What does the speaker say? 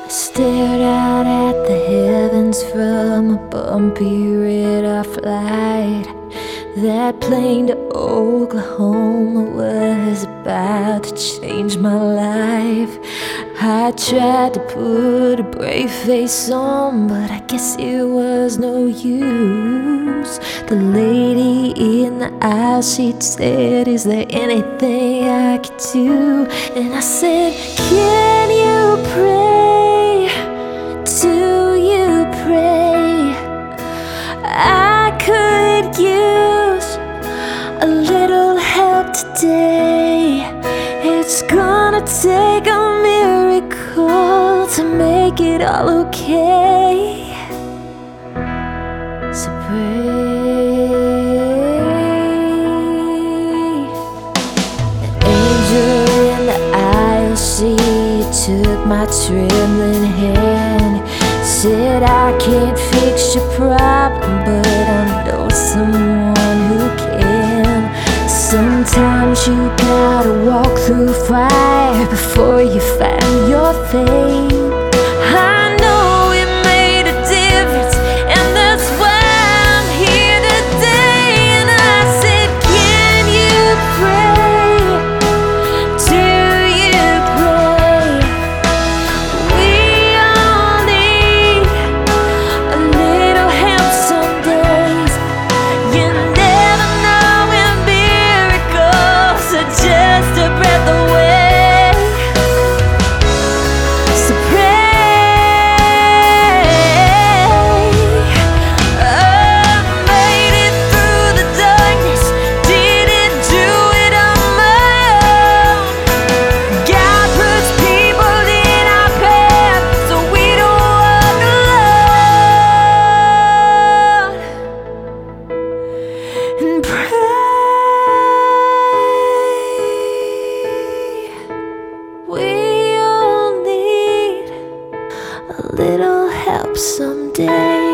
Stared out at the heavens from a bumpy radar flight. That plane to Oklahoma was about to change my life. I tried to put a brave face on, but I guess it was no use. The lady in the aisle, she said, "Is there anything I could do?" And I said, "Can you pray? Do you pray? I could use a little help today. It's gonna take a miracle to make it all okay. So pray." An angel in the aisle, she took my trembling hand, said, "I can't fix your problem, but I know someone who can. Sometimes you gotta walk through fire before you find your fame." I know it made a difference, and that's why I'm here today. And I said, "Can you pray? Do you pray? We all need a little help some days. You never know when miracles are just a breath away. So pray." I made it through the darkness, didn't do it on my own. God puts people in our path so we don't walk alone. And pray. We all need a little help someday.